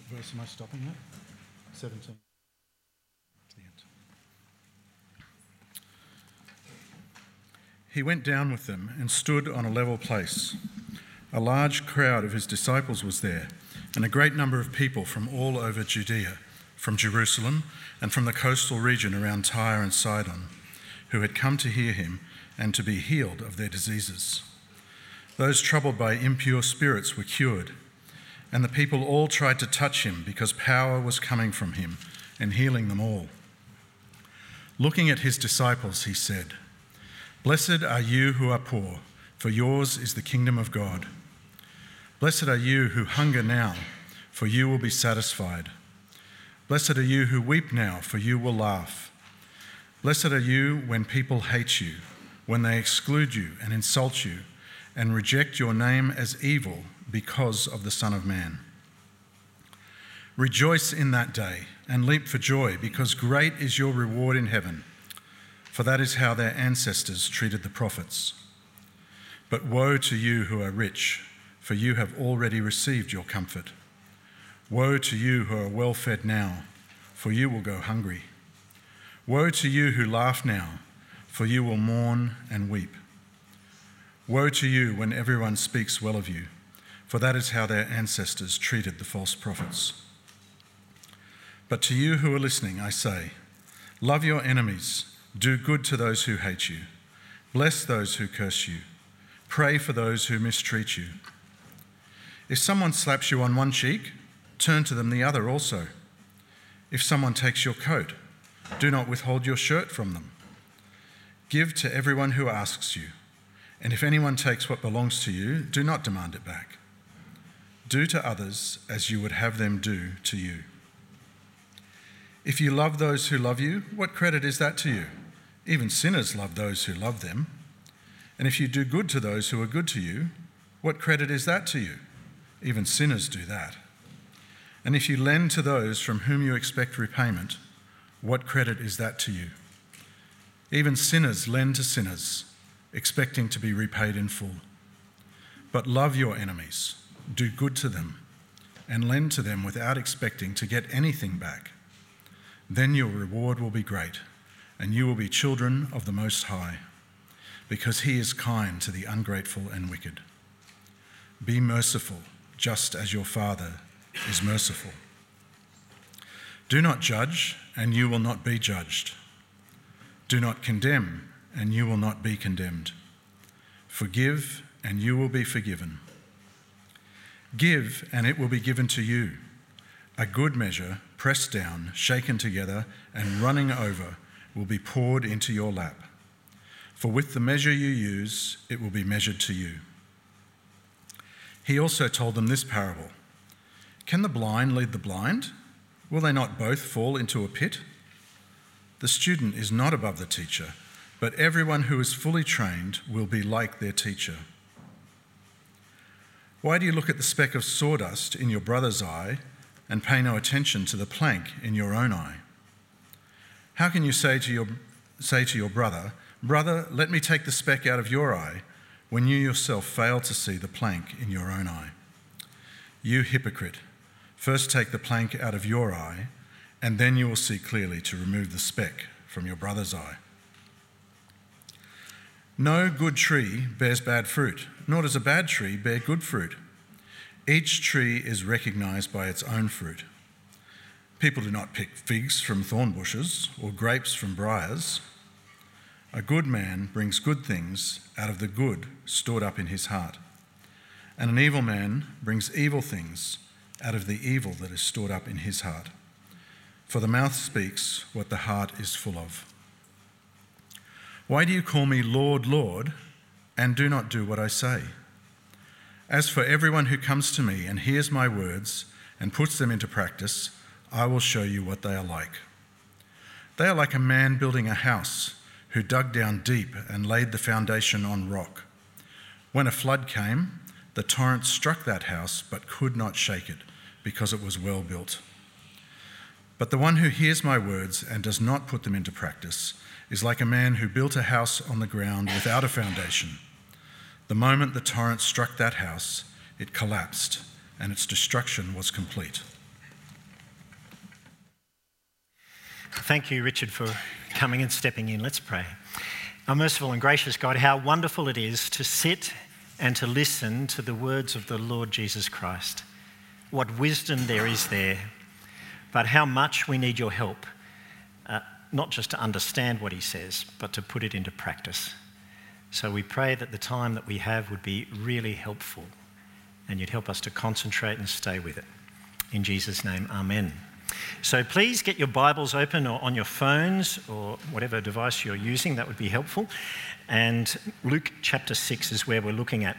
verse am I stopping at? 17. To the end. He went down with them and stood on a level place. A large crowd of his disciples was there, and a great number of people from all over Judea, from Jerusalem, and from the coastal region around Tyre and Sidon, who had come to hear him and to be healed of their diseases. Those troubled by impure spirits were cured, and the people all tried to touch him because power was coming from him and healing them all. Looking at his disciples, he said, "Blessed are you who are poor, for yours is the kingdom of God. Blessed are you who hunger now, for you will be satisfied. Blessed are you who weep now, for you will laugh. Blessed are you when people hate you, when they exclude you and insult you, and reject your name as evil because of the Son of Man. Rejoice in that day and leap for joy, because great is your reward in heaven, for that is how their ancestors treated the prophets. But woe to you who are rich, for you have already received your comfort. Woe to you who are well fed now, for you will go hungry. Woe to you who laugh now, for you will mourn and weep. Woe to you when everyone speaks well of you, for that is how their ancestors treated the false prophets. But to you who are listening, I say, love your enemies, do good to those who hate you, bless those who curse you, pray for those who mistreat you. If someone slaps you on one cheek, turn to them the other also. If someone takes your coat, do not withhold your shirt from them. Give to everyone who asks you, and if anyone takes what belongs to you, do not demand it back. Do to others as you would have them do to you. If you love those who love you, what credit is that to you? Even sinners love those who love them. And if you do good to those who are good to you, what credit is that to you? Even sinners do that. And if you lend to those from whom you expect repayment, what credit is that to you? Even sinners lend to sinners, expecting to be repaid in full. But love your enemies, do good to them, and lend to them without expecting to get anything back. Then your reward will be great, and you will be children of the Most High, because he is kind to the ungrateful and wicked. Be merciful, just as your Father is merciful. Do not judge, and you will not be judged. Do not condemn, and you will not be condemned. Forgive, and you will be forgiven. Give, and it will be given to you. A good measure, pressed down, shaken together, and running over, will be poured into your lap. For with the measure you use, it will be measured to you. He also told them this parable. Can the blind lead the blind? Will they not both fall into a pit? The student is not above the teacher, but everyone who is fully trained will be like their teacher. Why do you look at the speck of sawdust in your brother's eye and pay no attention to the plank in your own eye? How can you say to your brother, "Brother, let me take the speck out of your eye," when you yourself fail to see the plank in your own eye? You hypocrite, first take the plank out of your eye, and then you will see clearly to remove the speck from your brother's eye. No good tree bears bad fruit, nor does a bad tree bear good fruit. Each tree is recognized by its own fruit. People do not pick figs from thorn bushes or grapes from briars. A good man brings good things out of the good stored up in his heart, and an evil man brings evil things out of the evil that is stored up in his heart. For the mouth speaks what the heart is full of. Why do you call me Lord, Lord, and do not do what I say? As for everyone who comes to me and hears my words and puts them into practice, I will show you what they are like. They are like a man building a house who dug down deep and laid the foundation on rock. When a flood came, the torrent struck that house but could not shake it because it was well built. But the one who hears my words and does not put them into practice is like a man who built a house on the ground without a foundation. The moment the torrent struck that house, it collapsed, and its destruction was complete. Thank you, Richard, for coming and stepping in. Let's pray. Our merciful and gracious God, how wonderful it is to sit and to listen to the words of the Lord Jesus Christ. What wisdom there is there, but how much we need your help, not just to understand what he says, but to put it into practice. So we pray that the time that we have would be really helpful and you'd help us to concentrate and stay with it. In Jesus' name, amen. So please get your Bibles open or on your phones or whatever device you're using, that would be helpful. And Luke chapter 6 is where we're looking at.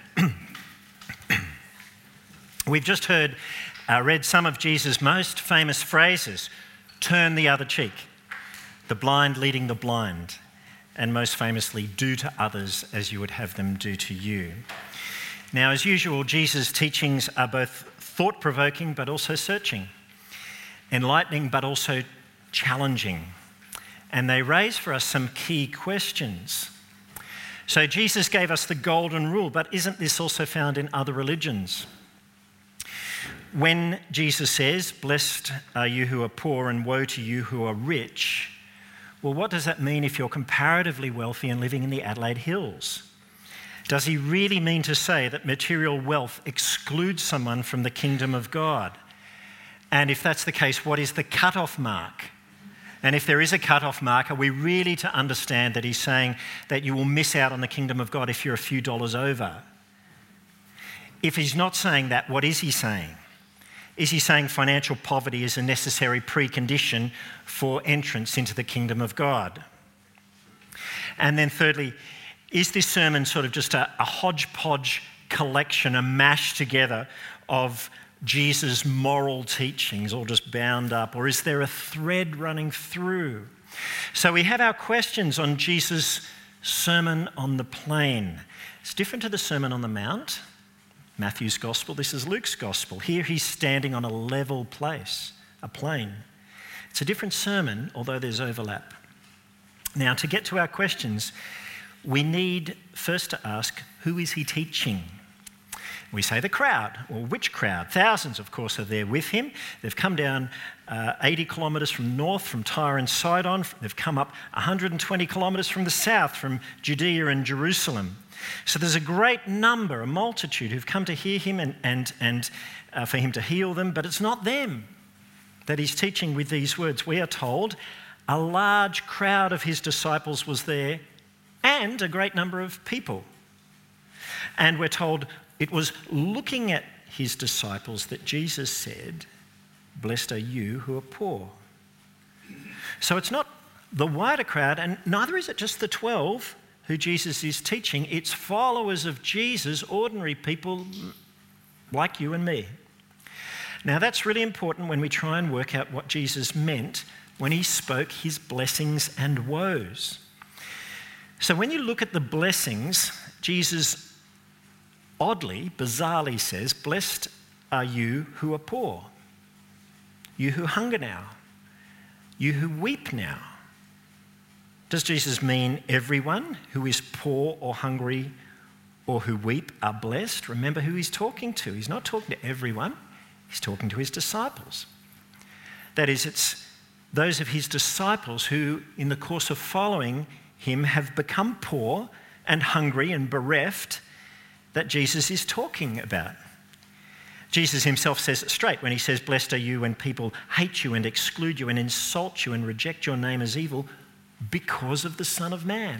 We've just read some of Jesus' most famous phrases: turn the other cheek, the blind leading the blind, and most famously, do to others as you would have them do to you. Now, as usual, Jesus' teachings are both thought-provoking but also searching, enlightening but also challenging, and they raise for us some key questions. So Jesus gave us the golden rule, but isn't this also found in other religions? When Jesus says, blessed are you who are poor and woe to you who are rich, well, what does that mean if you're comparatively wealthy and living in the Adelaide Hills? Does he really mean to say that material wealth excludes someone from the kingdom of God? And if that's the case, what is the cut-off mark? And if there is a cut-off mark, are we really to understand that he's saying that you will miss out on the kingdom of God if you're a few dollars over? If he's not saying that, what is he saying? Is he saying financial poverty is a necessary precondition for entrance into the kingdom of God? And then thirdly, is this sermon sort of just a hodgepodge collection, a mash together of Jesus' moral teachings all just bound up, or is there a thread running through? So we have our questions on Jesus' Sermon on the Plain. It's different to the Sermon on the Mount, Matthew's Gospel. This is Luke's Gospel. Here he's standing on a level place, a plain. It's a different sermon, although there's overlap. Now, to get to our questions, we need first to ask, who is he teaching? We say the crowd. Well, which crowd? Thousands, of course, are there with him. They've come down 80 kilometres from north, from Tyre and Sidon. They've come up 120 kilometres from the south, from Judea and Jerusalem. So there's a great number, a multitude who've come to hear him and for him to heal them, but it's not them that he's teaching with these words. We are told a large crowd of his disciples was there and a great number of people. And we're told it was looking at his disciples that Jesus said, blessed are you who are poor. So it's not the wider crowd, and neither is it just the 12 who Jesus is teaching. It's followers of Jesus, ordinary people like you and me. Now that's really important when we try and work out what Jesus meant when he spoke his blessings and woes. So when you look at the blessings, Jesus oddly, bizarrely says, blessed are you who are poor, you who hunger now, you who weep now. Does Jesus mean everyone who is poor or hungry or who weep are blessed? Remember who he's talking to. He's not talking to everyone. He's talking to his disciples. That is, it's those of his disciples who, in the course of following him, have become poor and hungry and bereft that Jesus is talking about. Jesus himself says it straight when he says, blessed are you when people hate you and exclude you and insult you and reject your name as evil because of the Son of Man.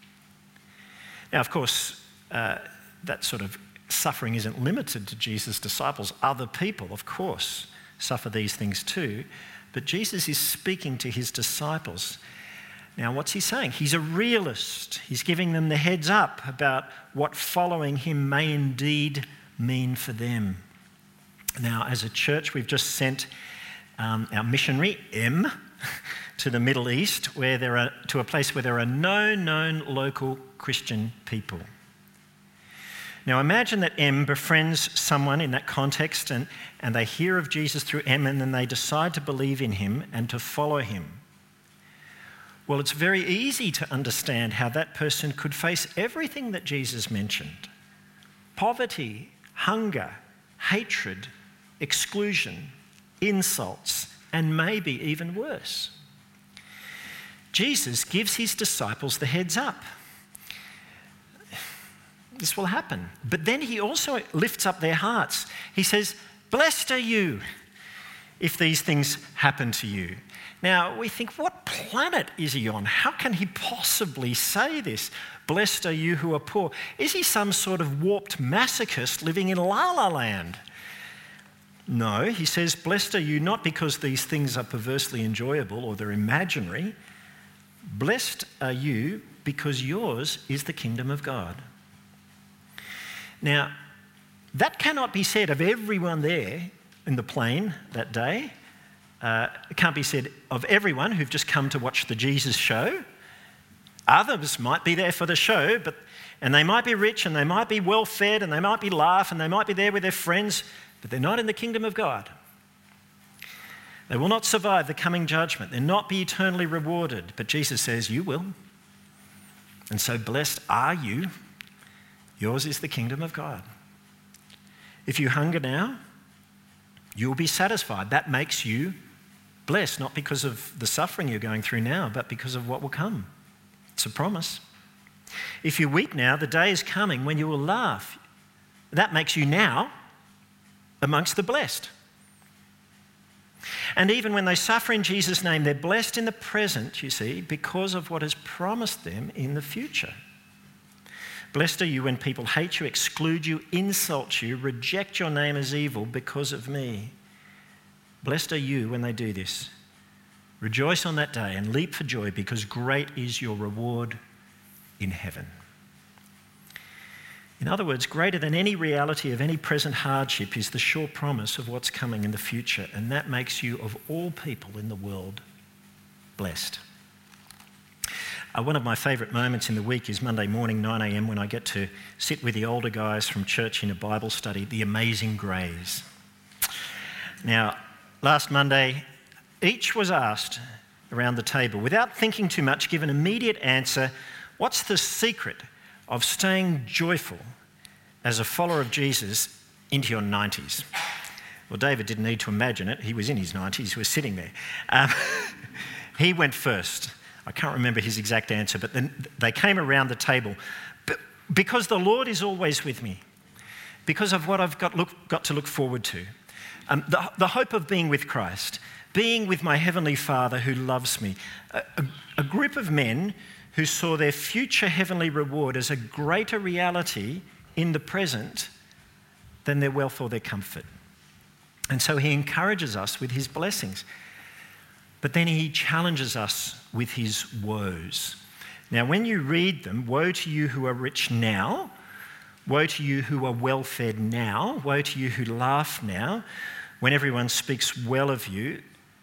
Now, of course, that sort of suffering isn't limited to Jesus' disciples. Other people, of course, suffer these things too. But Jesus is speaking to his disciples. Now, what's he saying? He's a realist. He's giving them the heads up about what following him may indeed mean for them. Now, as a church, we've just sent our missionary, M, to the Middle East, to a place where there are no known local Christian people. Now, imagine that M befriends someone in that context and they hear of Jesus through M and then they decide to believe in him and to follow him. Well, it's very easy to understand how that person could face everything that Jesus mentioned: poverty, hunger, hatred, exclusion, insults, and maybe even worse. Jesus gives his disciples the heads up. This will happen. But then he also lifts up their hearts. He says, "Blessed are you if these things happen to you." Now, we think, what planet is he on? How can he possibly say this? Blessed are you who are poor. Is he some sort of warped masochist living in La La Land? No, he says, blessed are you not because these things are perversely enjoyable or they're imaginary. Blessed are you because yours is the kingdom of God. Now, that cannot be said of everyone there in the plane that day. It can't be said of everyone who've just come to watch the Jesus show. Others might be there for the show, and they might be rich and they might be well fed and they might be laugh and they might be there with their friends, but they're not in the kingdom of God. They will not survive the coming judgment. They'll not be eternally rewarded. But Jesus says, you will. And so blessed are you. Yours is the kingdom of God. If you hunger now, you will be satisfied. That makes you blessed, not because of the suffering you're going through now, but because of what will come. It's a promise. If you weep now, the day is coming when you will laugh. That makes you now amongst the blessed. And even when they suffer in Jesus' name, they're blessed in the present, you see, because of what is promised them in the future. Blessed are you when people hate you, exclude you, insult you, reject your name as evil because of me. Blessed are you when they do this. Rejoice on that day and leap for joy because great is your reward in heaven. In other words, greater than any reality of any present hardship is the sure promise of what's coming in the future, and that makes you, of all people in the world, blessed. One of my favourite moments in the week is Monday morning, 9 a.m, when I get to sit with the older guys from church in a Bible study, The Amazing Grays. Now, last Monday, each was asked around the table, without thinking too much, give an immediate answer. What's the secret of staying joyful as a follower of Jesus into your 90s? Well, David didn't need to imagine it. He was in his 90s. He was sitting there. He went first. I can't remember his exact answer, but then they came around the table. Because the Lord is always with me, because of what I've got to look forward to, the hope of being with Christ, being with my Heavenly Father who loves me, a group of men who saw their future heavenly reward as a greater reality in the present than their wealth or their comfort. And so he encourages us with his blessings. But then he challenges us with his woes. Now, when you read them, woe to you who are rich now, woe to you who are well-fed now, woe to you who laugh now, when everyone speaks well of you.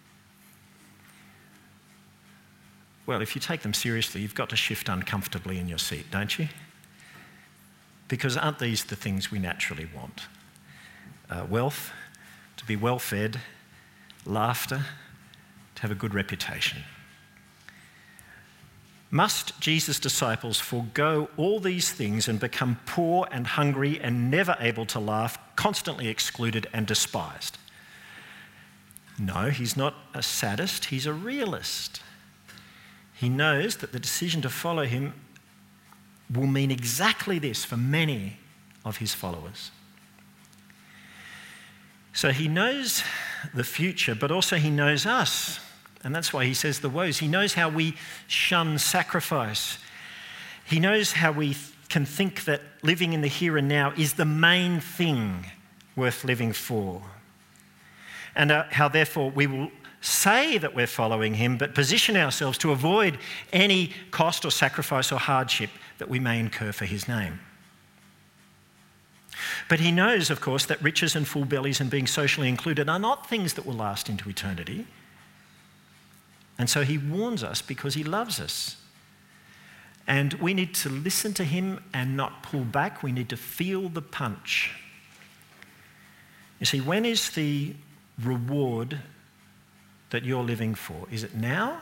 Well, if you take them seriously, you've got to shift uncomfortably in your seat, don't you? Because aren't these the things we naturally want? Wealth, to be well-fed, laughter, to have a good reputation. Must Jesus' disciples forego all these things and become poor and hungry and never able to laugh, constantly excluded and despised? No, he's not a sadist, he's a realist. He knows that the decision to follow him will mean exactly this for many of his followers. So he knows the future, but also he knows us. And that's why he says the woes. He knows how we shun sacrifice. He knows how we can think that living in the here and now is the main thing worth living for. And how therefore we will say that we're following him, but position ourselves to avoid any cost or sacrifice or hardship that we may incur for his name. But he knows, of course, that riches and full bellies and being socially included are not things that will last into eternity. And so he warns us because he loves us. And we need to listen to him and not pull back. We need to feel the punch. You see, when is the reward that you're living for? Is it now?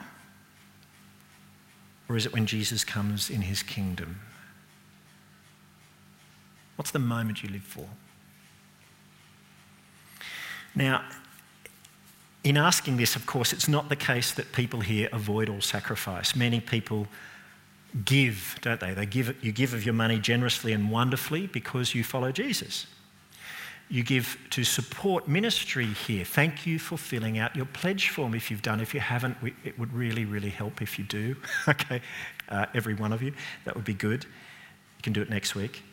Or is it when Jesus comes in his kingdom? What's the moment you live for? Now, in asking this, of course, it's not the case that people here avoid all sacrifice. Many people give, don't they? You give of your money generously and wonderfully because you follow Jesus. You give to support ministry here. Thank you for filling out your pledge form if you've done. If you haven't, it would really, really help if you do. Okay, every one of you. That would be good. You can do it next week.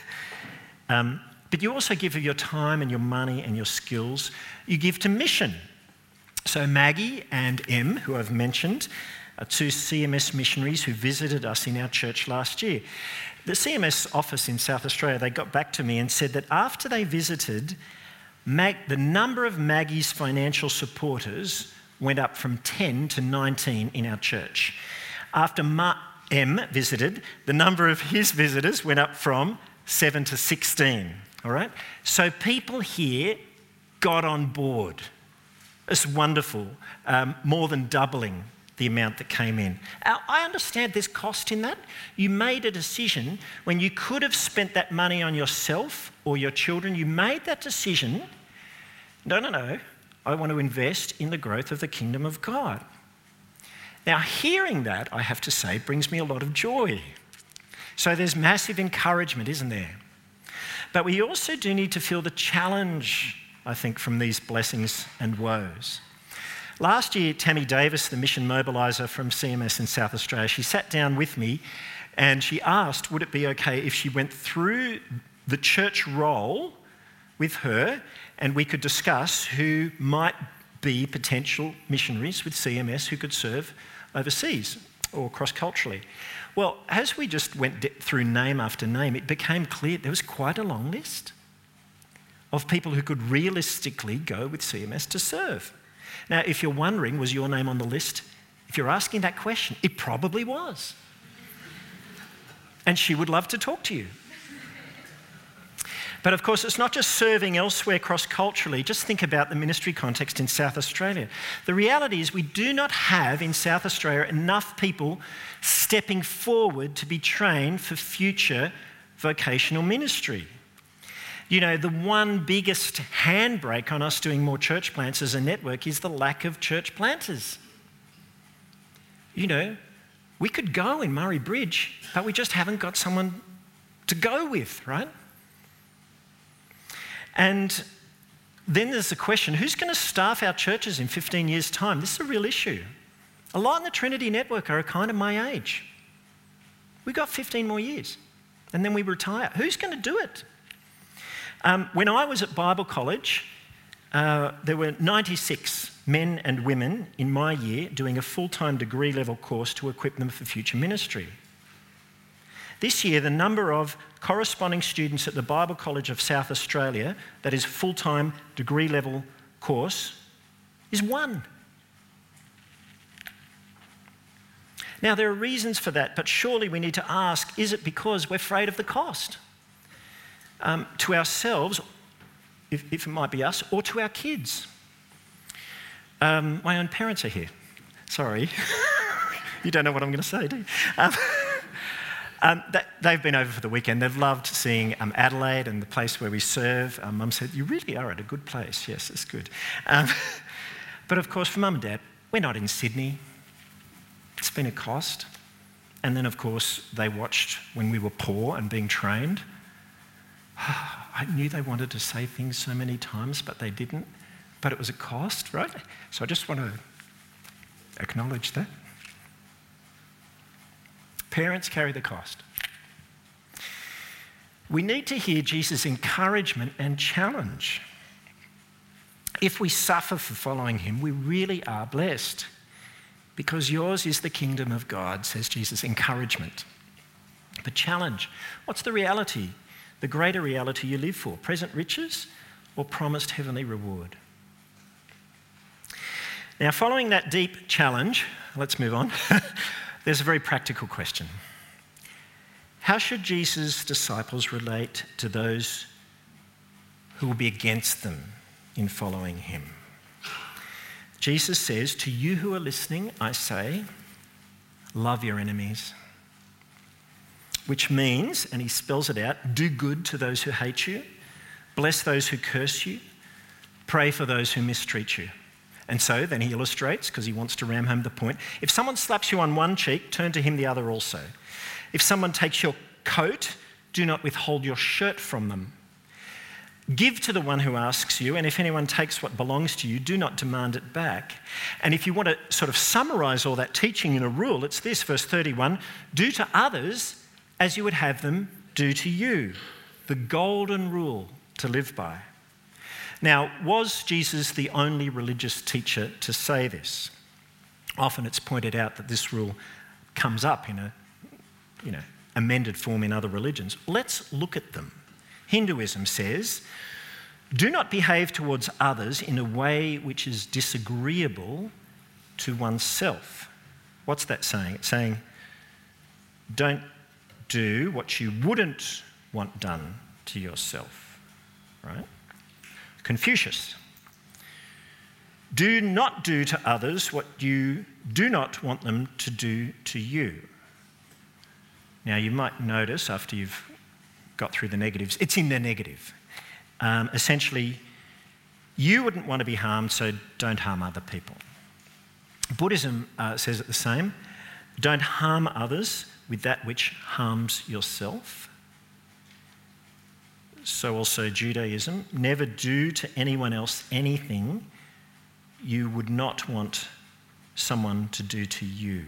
But you also give of your time and your money and your skills. You give to mission. So Maggie and Em, who I've mentioned, are two CMS missionaries who visited us in our church last year. The CMS office in South Australia, they got back to me and said that after they visited, the number of Maggie's financial supporters went up from 10 to 19 in our church. After M visited, the number of his visitors went up from 7 to 16, all right? So people here got on board. It's wonderful, more than doubling the amount that came in. I understand there's cost in that. You made a decision when you could have spent that money on yourself or your children. You made that decision, no, I want to invest in the growth of the kingdom of God. Now, hearing that, I have to say, brings me a lot of joy. So there's massive encouragement, isn't there? But we also do need to feel the challenge, I think, from these blessings and woes. Last year, Tammy Davis, the mission mobiliser from CMS in South Australia, she sat down with me and she asked, would it be okay if she went through the church roll with her and we could discuss who might be potential missionaries with CMS who could serve overseas or cross-culturally. Well, as we just went through name after name, it became clear there was quite a long list of people who could realistically go with CMS to serve. Now, if you're wondering, was your name on the list? If you're asking that question, it probably was. And she would love to talk to you. But of course, it's not just serving elsewhere cross-culturally. Just think about the ministry context in South Australia. The reality is we do not have in South Australia enough people stepping forward to be trained for future vocational ministry. You know, the one biggest handbrake on us doing more church plants as a network is the lack of church planters. You know, we could go in Murray Bridge, but we just haven't got someone to go with, right? And then there's the question, who's going to staff our churches in 15 years' time? This is a real issue. A lot in the Trinity Network are kind of my age. We've got 15 more years, and then we retire. Who's going to do it? When I was at Bible college, there were 96 men and women in my year doing a full-time degree-level course to equip them for future ministry. This year, the number of corresponding students at the Bible College of South Australia, that is full-time degree-level course, is 1. Now, there are reasons for that, but surely we need to ask, is it because we're afraid of the cost? To ourselves, if it might be us, or to our kids. My own parents are here. Sorry. You don't know what I'm going to say, do you? They've been over for the weekend. They've loved seeing Adelaide and the place where we serve. Mum said, you really are at a good place. Yes, it's good. But of course, for Mum and Dad, we're not in Sydney. It's been a cost. And then, of course, they watched when we were poor and being trained. I knew they wanted to say things so many times, but they didn't. But it was a cost, right? So I just want to acknowledge that. Parents carry the cost. We need to hear Jesus' encouragement and challenge. If we suffer for following him, we really are blessed, because yours is the kingdom of God, says Jesus. Encouragement. But challenge. What's the reality? The greater reality you live for, present riches or promised heavenly reward? Now, following that deep challenge, let's move on. There's a very practical question. How should Jesus' disciples relate to those who will be against them in following him? Jesus says, to you who are listening, I say, love your enemies. Which means, and he spells it out, do good to those who hate you, bless those who curse you, pray for those who mistreat you. And so then he illustrates, because he wants to ram home the point, if someone slaps you on one cheek, turn to him the other also. If someone takes your coat, do not withhold your shirt from them. Give to the one who asks you, and if anyone takes what belongs to you, do not demand it back. And if you want to sort of summarise all that teaching in a rule, it's this, verse 31, do to others as you would have them do to you. The golden rule to live by. Now, was Jesus the only religious teacher to say this? Often it's pointed out that this rule comes up in a amended form in other religions. Let's look at them. Hinduism says, do not behave towards others in a way which is disagreeable to oneself. What's that saying? It's saying, don't do what you wouldn't want done to yourself, right? Confucius, do not do to others what you do not want them to do to you. Now, you might notice after you've got through the negatives, it's in the negative. Essentially, you wouldn't want to be harmed, so don't harm other people. Buddhism says it the same. Don't harm others with that which harms yourself. So also Judaism, never do to anyone else anything you would not want someone to do to you.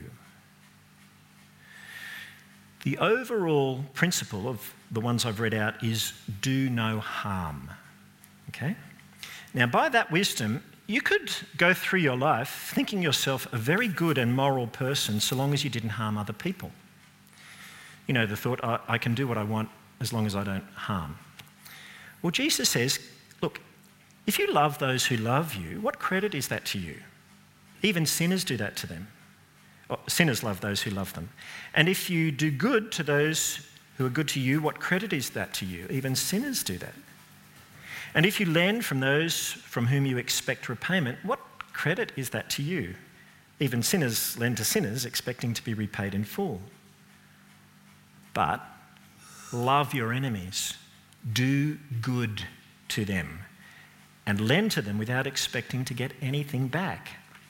The overall principle of the ones I've read out is do no harm. Okay? Now, by that wisdom, you could go through your life thinking yourself a very good and moral person so long as you didn't harm other people. You know, the thought, I can do what I want as long as I don't harm. Well, Jesus says, look, if you love those who love you, what credit is that to you? Even sinners do that to them. Sinners love those who love them. And if you do good to those who are good to you, what credit is that to you? Even sinners do that. And if you lend from those from whom you expect repayment, what credit is that to you? Even sinners lend to sinners, expecting to be repaid in full. But love your enemies, do good to them, and lend to them without expecting to get anything back.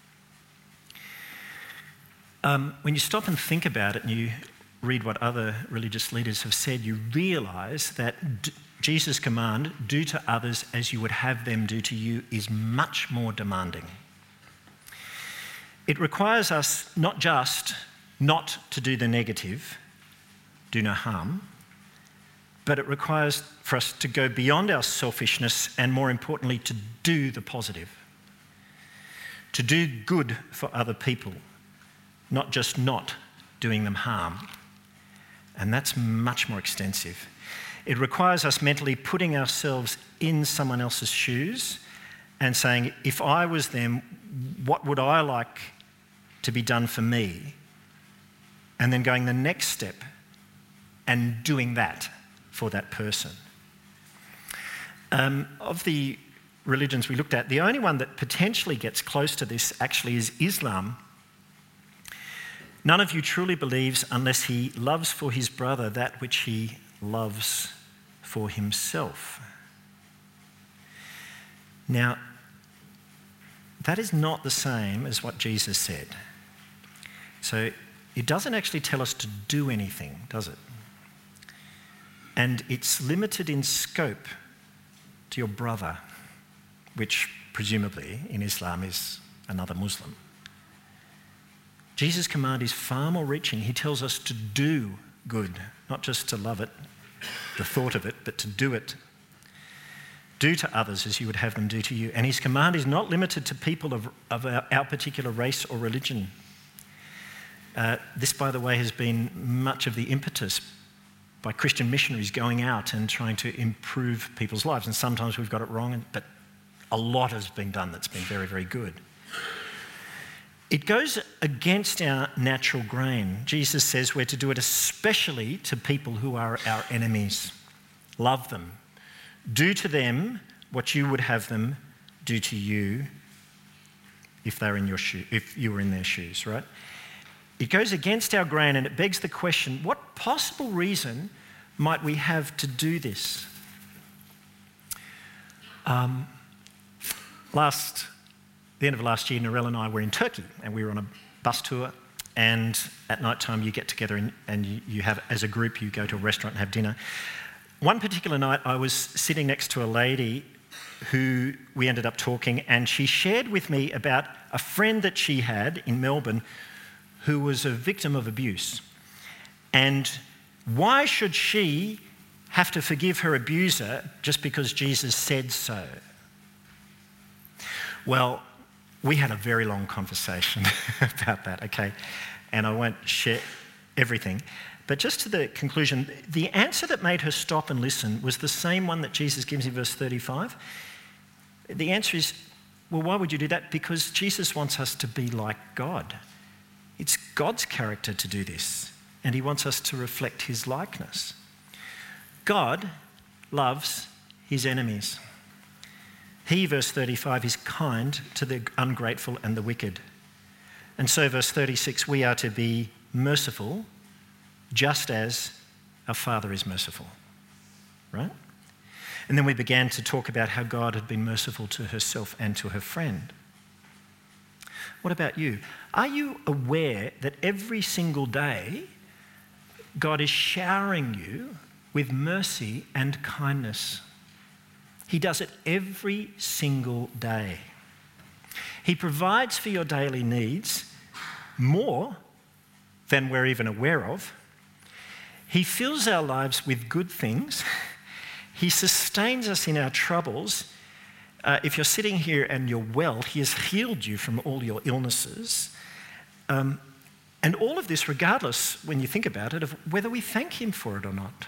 When you stop and think about it and you read what other religious leaders have said, you realise that Jesus' command, do to others as you would have them do to you, is much more demanding. It requires us not just not to do the negative, do no harm, but it requires for us to go beyond our selfishness and, more importantly, to do the positive, to do good for other people, not just not doing them harm. And that's much more extensive. It requires us mentally putting ourselves in someone else's shoes and saying, if I was them, what would I like to be done for me? And then going the next step and doing that for that person. Of the religions we looked at, the only one that potentially gets close to this actually is Islam. None of you truly believes unless he loves for his brother that which he loves for himself. Now, that is not the same as what Jesus said. So it doesn't actually tell us to do anything, does it? And it's limited in scope to your brother, which presumably in Islam is another Muslim. Jesus' command is far more reaching. He tells us to do good, not just to love it, the thought of it, but to do it. Do to others as you would have them do to you. And his command is not limited to people of our particular race or religion. This, by the way, has been much of the impetus by Christian missionaries going out and trying to improve people's lives. And sometimes we've got it wrong, but a lot has been done that's been very, very good. It goes against our natural grain. Jesus says we're to do it especially to people who are our enemies. Love them. Do to them what you would have them do to you if they're in your if you were in their shoes, right? It goes against our grain and it begs the question, what possible reason might we have to do the end of last year, Narelle and I were in Turkey, and we were on a bus tour, and at night time you get together and you have, as a group, you go to a restaurant and have dinner. One particular night I was sitting next to a lady who we ended up talking, and she shared with me about a friend that she had in Melbourne who was a victim of abuse. And why should she have to forgive her abuser just because Jesus said so? Well, we had a very long conversation about that, okay? And I won't share everything. But just to the conclusion, the answer that made her stop and listen was the same one that Jesus gives in verse 35. The answer is, well, why would you do that? Because Jesus wants us to be like God. It's God's character to do this, and he wants us to reflect his likeness. God loves his enemies. He, verse 35, is kind to the ungrateful and the wicked. And so, verse 36, we are to be merciful just as our Father is merciful, right? And then we began to talk about how God had been merciful to herself and to her friend. What about you? Are you aware that every single day God is showering you with mercy and kindness? He does it every single day. He provides for your daily needs more than we're even aware of. He fills our lives with good things. He sustains us in our troubles. If you're sitting here and you're well, he has healed you from all your illnesses. And all of this regardless, when you think about it, of whether we thank him for it or not.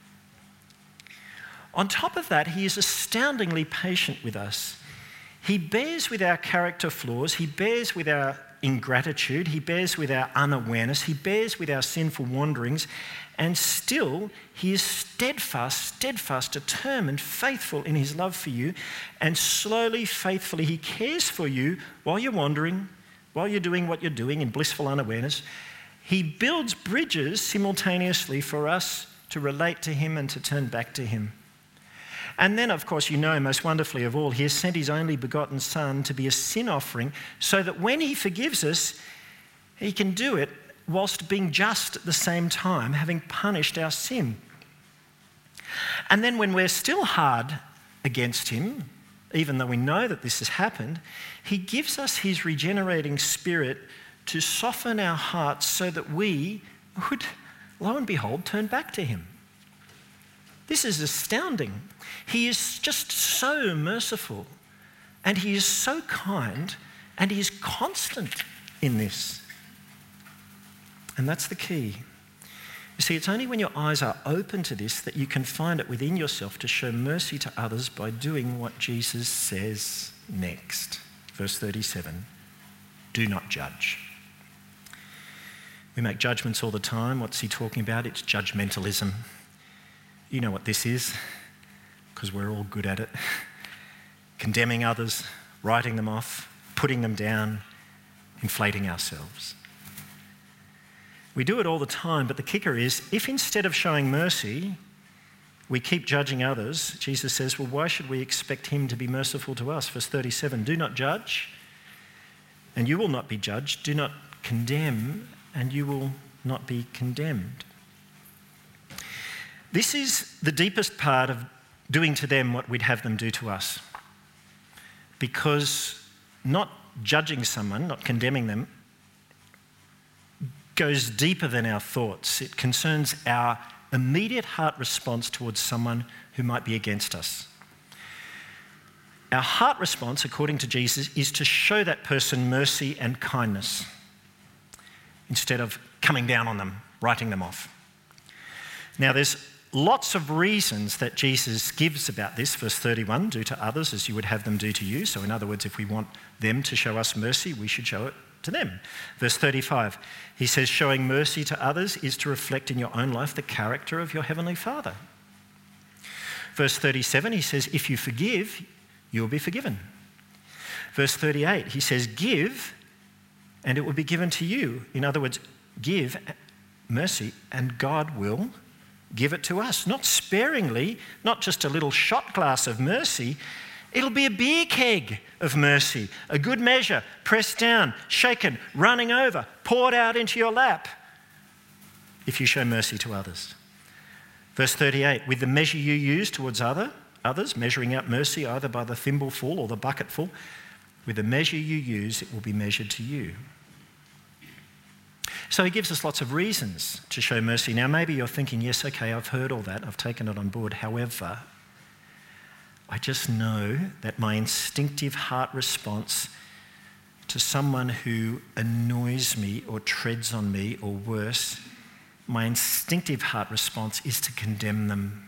On top of that, he is astoundingly patient with us. He bears with our character flaws. He bears with our ingratitude. He bears with our unawareness. He bears with our sinful wanderings. And still, he is steadfast, determined, faithful in his love for you. And slowly, faithfully, he cares for you while you're wandering, while you're doing what you're doing in blissful unawareness. He builds bridges simultaneously for us to relate to him and to turn back to him. And then, of course, you know most wonderfully of all, he has sent his only begotten Son to be a sin offering so that when he forgives us, he can do it whilst being just at the same time, having punished our sin. And then when we're still hard against him, even though we know that this has happened, he gives us his regenerating spirit to soften our hearts so that we would, lo and behold, turn back to him. This is astounding. He is just so merciful, and he is so kind, and he is constant in this. And that's the key. You see, it's only when your eyes are open to this that you can find it within yourself to show mercy to others by doing what Jesus says next. Verse 37, do not judge. We make judgments all the time. What's he talking about? It's judgmentalism. You know what this is, because we're all good at it. Condemning others, writing them off, putting them down, inflating ourselves. We do it all the time, but the kicker is, if instead of showing mercy, we keep judging others, Jesus says, well, why should we expect him to be merciful to us? Verse 37, do not judge, and you will not be judged. Do not condemn, and you will not be condemned. This is the deepest part of doing to them what we'd have them do to us. Because not judging someone, not condemning them, goes deeper than our thoughts. It concerns our immediate heart response towards someone who might be against us. Our heart response, according to Jesus, is to show that person mercy and kindness instead of coming down on them, writing them off. Now, there's lots of reasons that Jesus gives about this. Verse 31, do to others as you would have them do to you. So in other words, if we want them to show us mercy, we should show it to them. Verse 35, he says, showing mercy to others is to reflect in your own life the character of your heavenly Father. Verse 37, he says, if you forgive, you will be forgiven. Verse 38, he says, give, and it will be given to you. In other words, give mercy, and God will give it to us, not sparingly, not just a little shot glass of mercy. It'll be a beer keg of mercy, a good measure, pressed down, shaken, running over, poured out into your lap if you show mercy to others. Verse 38, with the measure you use towards others, measuring out mercy either by the thimbleful or the bucketful, with the measure you use, it will be measured to you. So he gives us lots of reasons to show mercy. Now, maybe you're thinking, yes, okay, I've heard all that, I've taken it on board. However, I just know that my instinctive heart response to someone who annoys me or treads on me or worse, my instinctive heart response is to condemn them.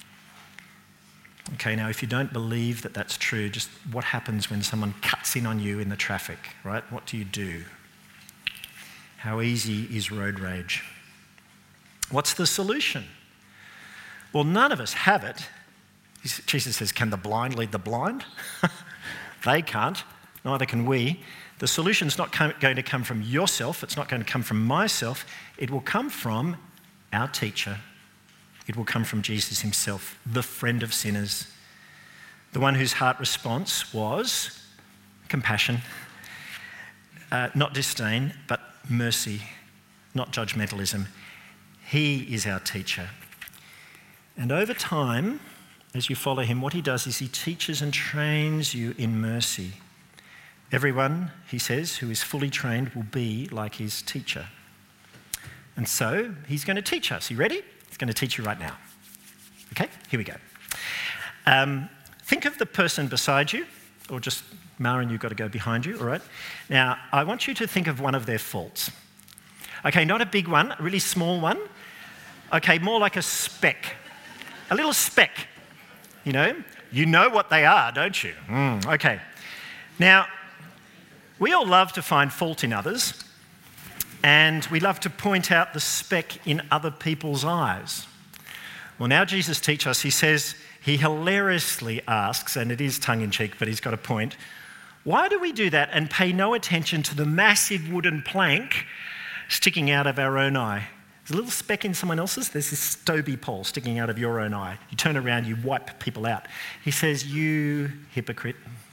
Okay, now if you don't believe that that's true, just what happens when someone cuts in on you in the traffic, right? What do you do? How easy is road rage? What's the solution? Well, none of us have it. Jesus says, can the blind lead the blind? They can't, neither can we. The solution's not going to come from yourself, it's not going to come from myself, it will come from our teacher. It will come from Jesus himself, the friend of sinners, the one whose heart response was compassion, not disdain, but mercy, not judgmentalism. He is our teacher. And over time, as you follow him, what he does is he teaches and trains you in mercy. Everyone, he says, who is fully trained will be like his teacher. And so he's going to teach us. You ready? He's going to teach you right now. Okay, here we go. Think of the person beside you, or just Maren, you've got to go behind you, all right? Now, I want you to think of one of their faults. Okay, not a big one, a really small one. Okay, more like a speck. A little speck. You know what they are, don't you? Okay. Now, we all love to find fault in others, and we love to point out the speck in other people's eyes. Well, now Jesus teaches us, he says, he hilariously asks, and it is tongue-in-cheek, but he's got a point, why do we do that and pay no attention to the massive wooden plank sticking out of our own eye? There's a little speck in someone else's, there's this Stobie pole sticking out of your own eye. You turn around, you wipe people out. He says, you hypocrite,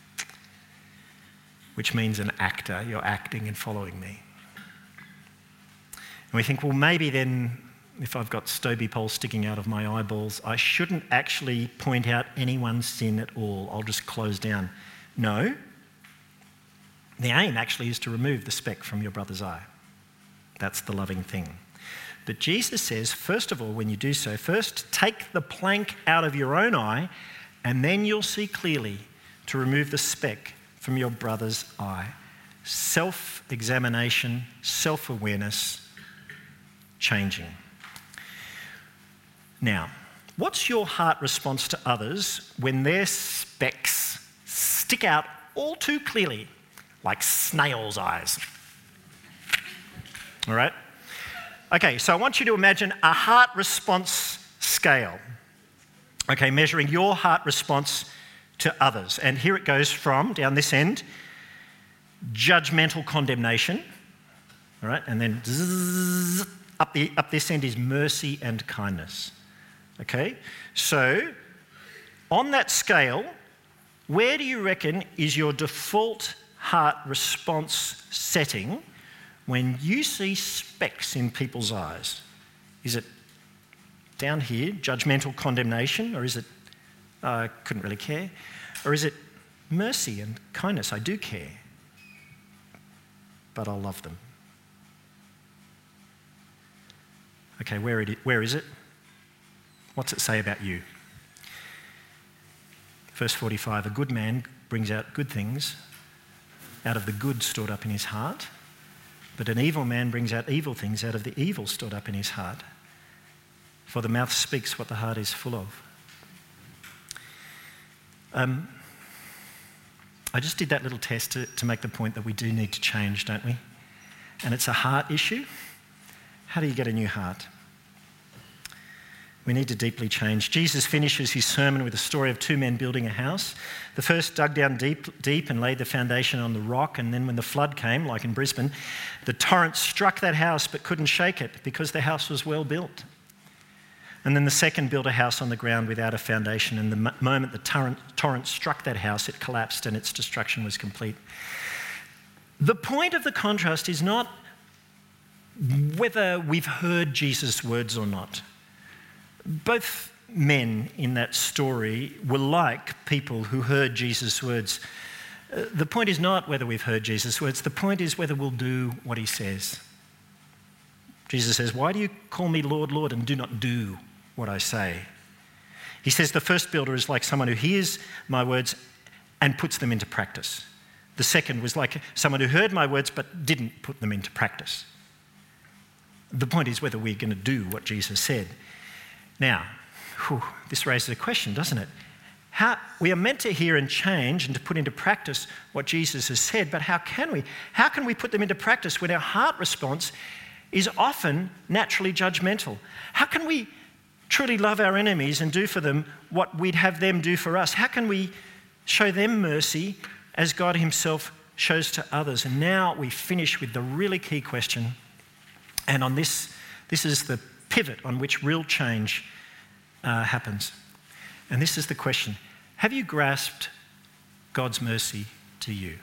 which means an actor, you're acting and following me. And we think, well, maybe then if I've got Stobie poles sticking out of my eyeballs, I shouldn't actually point out anyone's sin at all. I'll just close down. No. The aim actually is to remove the speck from your brother's eye. That's the loving thing. But Jesus says, first of all, when you do so, first take the plank out of your own eye, and then you'll see clearly to remove the speck from your brother's eye. Self-examination, self-awareness, changing. Now, what's your heart response to others when their specks stick out all too clearly, like snail's eyes? All right? Okay, so I want you to imagine a heart response scale. Okay, measuring your heart response to others. And here it goes from, down this end, judgmental condemnation. All right, and then zzz, up this end is mercy and kindness. Okay, so on that scale, where do you reckon is your default heart response setting when you see specks in people's eyes? Is it down here, judgmental condemnation, or is it, I couldn't really care? Or is it mercy and kindness? I do care, but I'll love them. Okay, where is it? What's it say about you? Verse 45, a good man brings out good things out of the good stored up in his heart, but an evil man brings out evil things out of the evil stored up in his heart. For the mouth speaks what the heart is full of. I just did that little test to make the point that we do need to change, don't we? And it's a heart issue. How do you get a new heart? We need to deeply change. Jesus finishes his sermon with a story of two men building a house. The first dug down deep and laid the foundation on the rock, and then when the flood came, like in Brisbane, the torrent struck that house but couldn't shake it because the house was well built. And then the second built a house on the ground without a foundation, and the moment the torrent struck that house, it collapsed and its destruction was complete. The point of the contrast is not whether we've heard Jesus' words or not. Both men in that story were like people who heard Jesus' words. The point is not whether we've heard Jesus' words. The point is whether we'll do what he says. Jesus says, "Why do you call me Lord, Lord, and do not do what I say?" He says the first builder is like someone who hears my words and puts them into practice. The second was like someone who heard my words but didn't put them into practice. The point is whether we're going to do what Jesus said. Now, this raises a question, doesn't it? We are meant to hear and change and to put into practice what Jesus has said, but how can we? How can we put them into practice when our heart response is often naturally judgmental? How can we truly love our enemies and do for them what we'd have them do for us? How can we show them mercy as God himself shows to others? And now we finish with the really key question. And on this is the pivot on which real change happens. And this is the question: have you grasped God's mercy to you?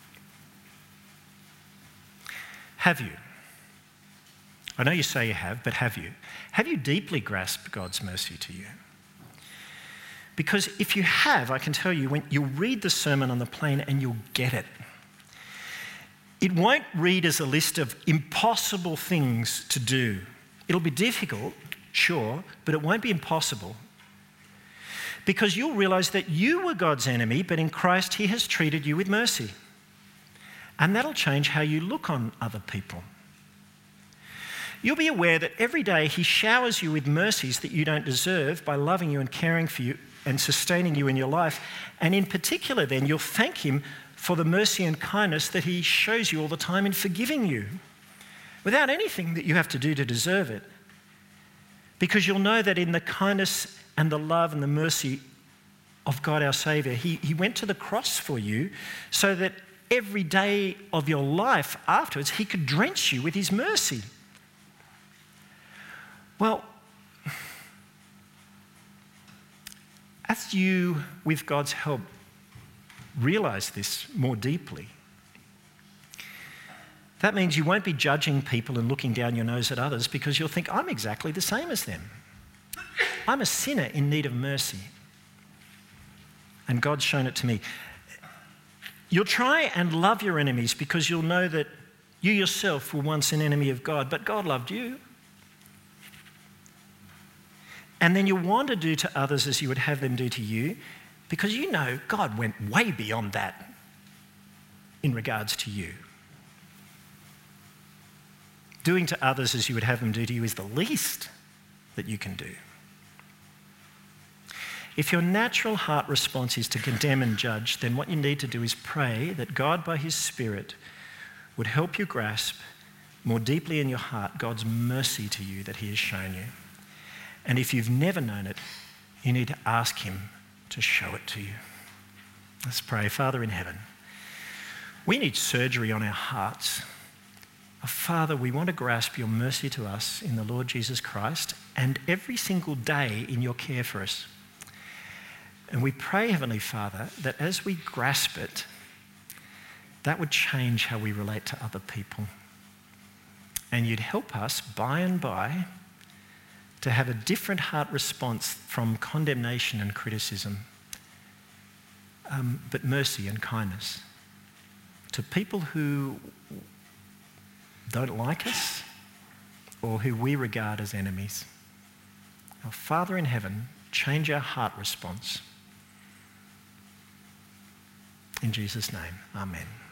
Have you? I know you say you have, but have you? Have you deeply grasped God's mercy to you? Because if you have, I can tell you, when you'll read the Sermon on the Plain and you'll get it. It won't read as a list of impossible things to do. It'll be difficult, sure, but it won't be impossible. Because you'll realise that you were God's enemy, but in Christ he has treated you with mercy. And that'll change how you look on other people. You'll be aware that every day he showers you with mercies that you don't deserve by loving you and caring for you and sustaining you in your life. And in particular then, you'll thank him for the mercy and kindness that he shows you all the time in forgiving you, without anything that you have to do to deserve it. Because you'll know that in the kindness and the love and the mercy of God our Saviour, he went to the cross for you so that every day of your life afterwards he could drench you with his mercy. Well, as you, with God's help, realise this more deeply, that means you won't be judging people and looking down your nose at others, because you'll think, I'm exactly the same as them. I'm a sinner in need of mercy. And God's shown it to me. You'll try and love your enemies because you'll know that you yourself were once an enemy of God, but God loved you. And then you'll want to do to others as you would have them do to you, because you know God went way beyond that in regards to you. Doing to others as you would have them do to you is the least that you can do. If your natural heart response is to condemn and judge, then what you need to do is pray that God, by his Spirit, would help you grasp more deeply in your heart God's mercy to you that he has shown you. And if you've never known it, you need to ask him to show it to you. Let's pray. Father in heaven, we need surgery on our hearts. Father, we want to grasp your mercy to us in the Lord Jesus Christ and every single day in your care for us. And we pray, Heavenly Father, that as we grasp it, that would change how we relate to other people. And you'd help us by and by to have a different heart response from condemnation and criticism, but mercy and kindness to people who don't like us or who we regard as enemies. Our Father in heaven, change our heart response. In Jesus' name, amen.